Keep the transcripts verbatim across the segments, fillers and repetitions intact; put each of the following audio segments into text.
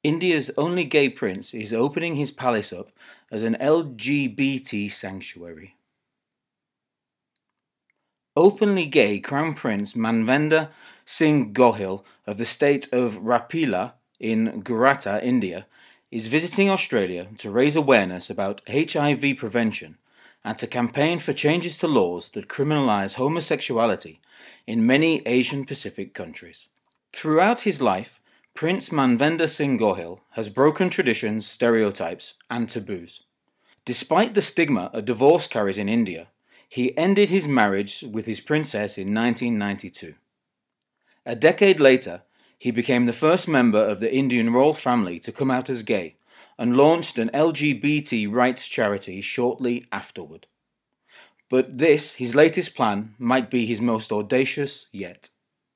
India's only gay prince is opening his palace up as an L G B T sanctuary. Openly gay Crown Prince Manvendra Singh Gohil of the state of Rapila in Gujarat, India, is visiting Australia to raise awareness about H I V prevention and to campaign for changes to laws that criminalize homosexuality in many Asian Pacific countries. Throughout his life, Prince Manvendra Singh Gohil has broken traditions, stereotypes, and taboos. Despite the stigma a divorce carries in India, he ended his marriage with his princess in nineteen ninety-two. A decade later, he became the first member of the Indian royal family to come out as gay and launched an L G B T rights charity shortly afterward. But this, his latest plan, might be his most audacious yet.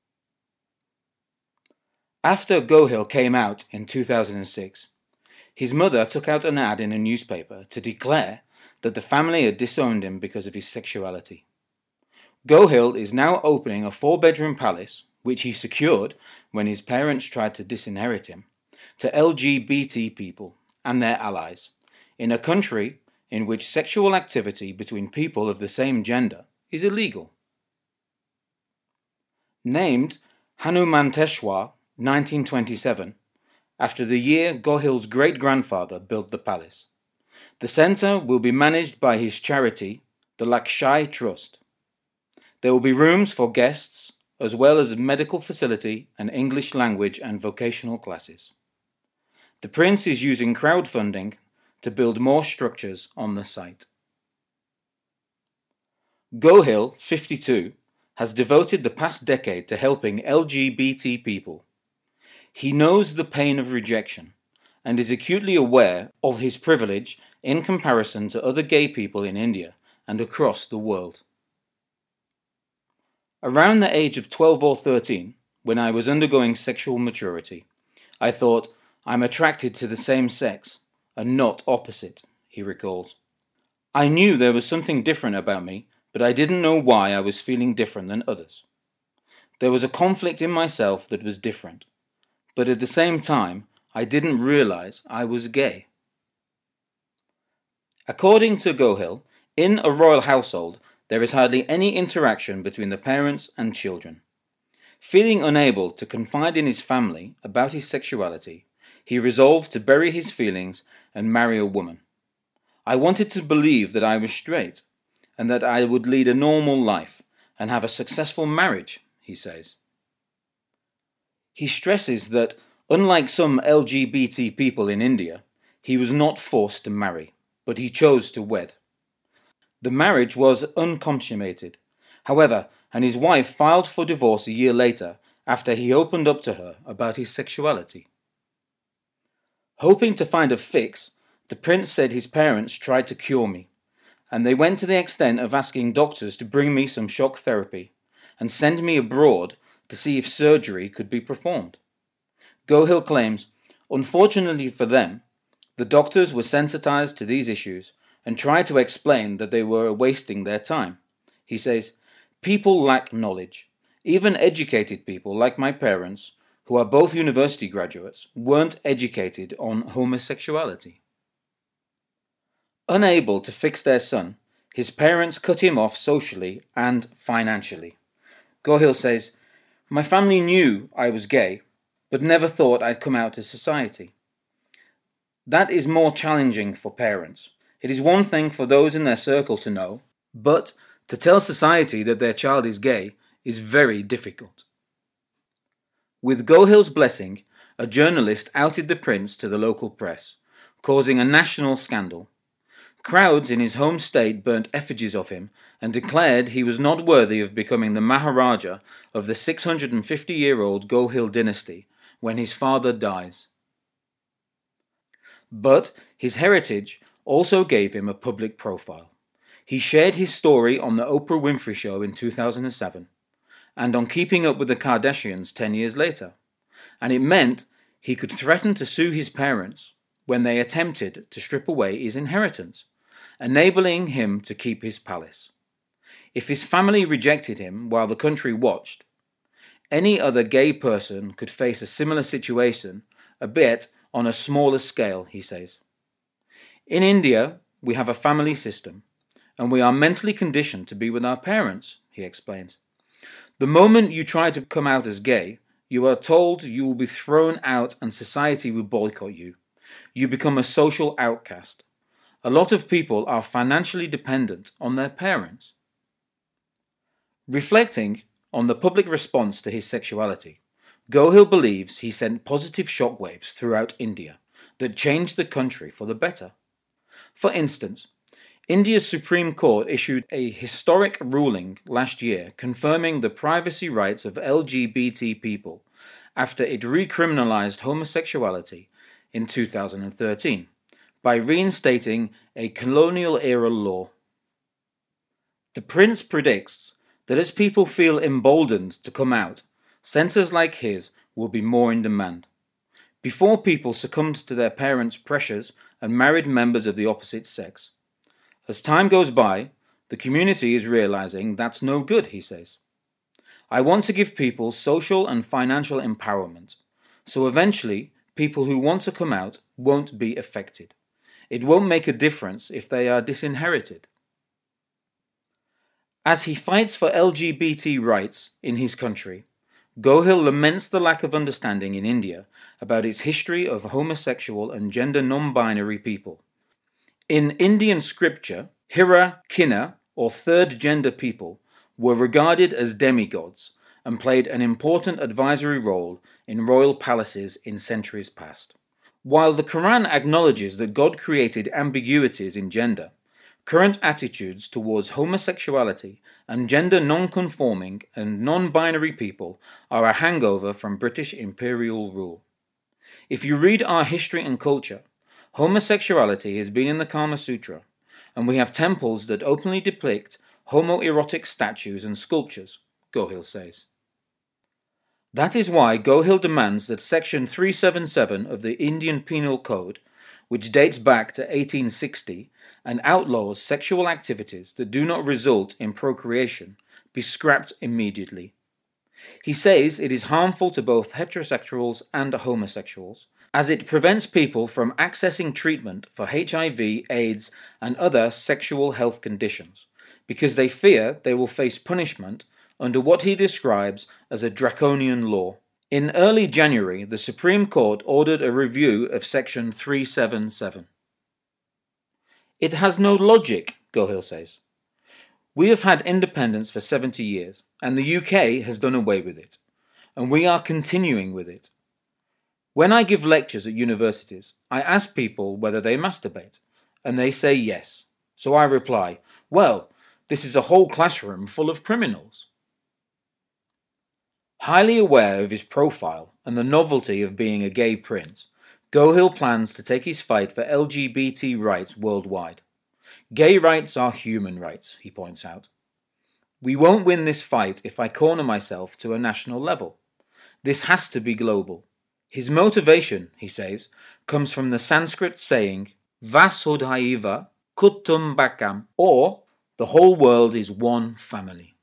After Gohil came out in two thousand six, his mother took out an ad in a newspaper to declare that the family had disowned him because of his sexuality. Gohil is now opening a four-bedroom palace, which he secured when his parents tried to disinherit him, to L G B T people and their allies, in a country in which sexual activity between people of the same gender is illegal. Named Hanumanteshwar nineteen twenty-seven, after the year Gohil's great-grandfather built the palace. The centre will be managed by his charity, the Lakshya Trust. There will be rooms for guests, as well as a medical facility and English language and vocational classes. The prince is using crowdfunding to build more structures on the site. Gohil, fifty-two, has devoted the past decade to helping L G B T people. He knows the pain of rejection and is acutely aware of his privilege in comparison to other gay people in India and across the world. Around the age of twelve or thirteen, when I was undergoing sexual maturity, I thought, I'm attracted to the same sex and not opposite, he recalls. I knew there was something different about me, but I didn't know why I was feeling different than others. There was a conflict in myself that was different, but at the same time, I didn't realize I was gay. According to Gohil, in a royal household, there is hardly any interaction between the parents and children. Feeling unable to confide in his family about his sexuality, he resolved to bury his feelings and marry a woman. I wanted to believe that I was straight and that I would lead a normal life and have a successful marriage, he says. He stresses that, unlike some L G B T people in India, he was not forced to marry, but he chose to wed. The marriage was unconsummated, however, and his wife filed for divorce a year later after he opened up to her about his sexuality. Hoping to find a fix, the prince said his parents tried to cure me, and they went to the extent of asking doctors to bring me some shock therapy and send me abroad to see if surgery could be performed. Gohil claims, unfortunately for them, the doctors were sensitized to these issues and tried to explain that they were wasting their time. He says, people lack knowledge. Even educated people like my parents, who are both university graduates, weren't educated on homosexuality. Unable to fix their son, his parents cut him off socially and financially. Gohil says, my family knew I was gay, but never thought I'd come out to society. That is more challenging for parents. It is one thing for those in their circle to know, but to tell society that their child is gay is very difficult. With Gohil's blessing, a journalist outed the prince to the local press, causing a national scandal. Crowds in his home state burnt effigies of him and declared he was not worthy of becoming the Maharaja of the six hundred fifty-year-old Gohil dynasty when his father dies. But his heritage also gave him a public profile. He shared his story on the Oprah Winfrey Show in two thousand seven and on Keeping Up with the Kardashians ten years later, and it meant he could threaten to sue his parents when they attempted to strip away his inheritance, enabling him to keep his palace. If his family rejected him while the country watched, any other gay person could face a similar situation, albeit on a smaller scale, he says. In India, we have a family system, and we are mentally conditioned to be with our parents, he explains. The moment you try to come out as gay, you are told you will be thrown out and society will boycott you. You become a social outcast. A lot of people are financially dependent on their parents. Reflecting on the public response to his sexuality, Gohil believes he sent positive shockwaves throughout India that changed the country for the better. For instance, India's Supreme Court issued a historic ruling last year confirming the privacy rights of L G B T people after it recriminalized homosexuality in two thousand thirteen by reinstating a colonial-era law. The prince predicts that as people feel emboldened to come out, centres like his will be more in demand. Before people succumbed to their parents' pressures and married members of the opposite sex. As time goes by, the community is realizing that's no good, he says. I want to give people social and financial empowerment, so eventually people who want to come out won't be affected. It won't make a difference if they are disinherited. As he fights for L G B T rights in his country, Gohil laments the lack of understanding in India about its history of homosexual and gender non-binary people. In Indian scripture, Hira, Kinna, or third gender people were regarded as demigods and played an important advisory role in royal palaces in centuries past. While the Quran acknowledges that God created ambiguities in gender, current attitudes towards homosexuality and gender non-conforming and non-binary people are a hangover from British imperial rule. If you read our history and culture, homosexuality has been in the Kama Sutra, and we have temples that openly depict homoerotic statues and sculptures, Gohil says. That is why Gohil demands that Section three seventy-seven of the Indian Penal Code, which dates back to eighteen sixty and outlaws sexual activities that do not result in procreation, be scrapped immediately. He says it is harmful to both heterosexuals and homosexuals, as it prevents people from accessing treatment for H I V, AIDS, and other sexual health conditions, because they fear they will face punishment under what he describes as a draconian law. In early January, the Supreme Court ordered a review of Section three seventy-seven. It has no logic, Gohil says. We have had independence for seventy years, and the U K has done away with it, and we are continuing with it. When I give lectures at universities, I ask people whether they masturbate, and they say yes. So I reply, well, this is a whole classroom full of criminals. Highly aware of his profile and the novelty of being a gay prince, Gohil plans to take his fight for L G B T rights worldwide. Gay rights are human rights, he points out. We won't win this fight if I corner myself to a national level. This has to be global. His motivation, he says, comes from the Sanskrit saying, Vasudhaiva Kutumbakam, or the whole world is one family.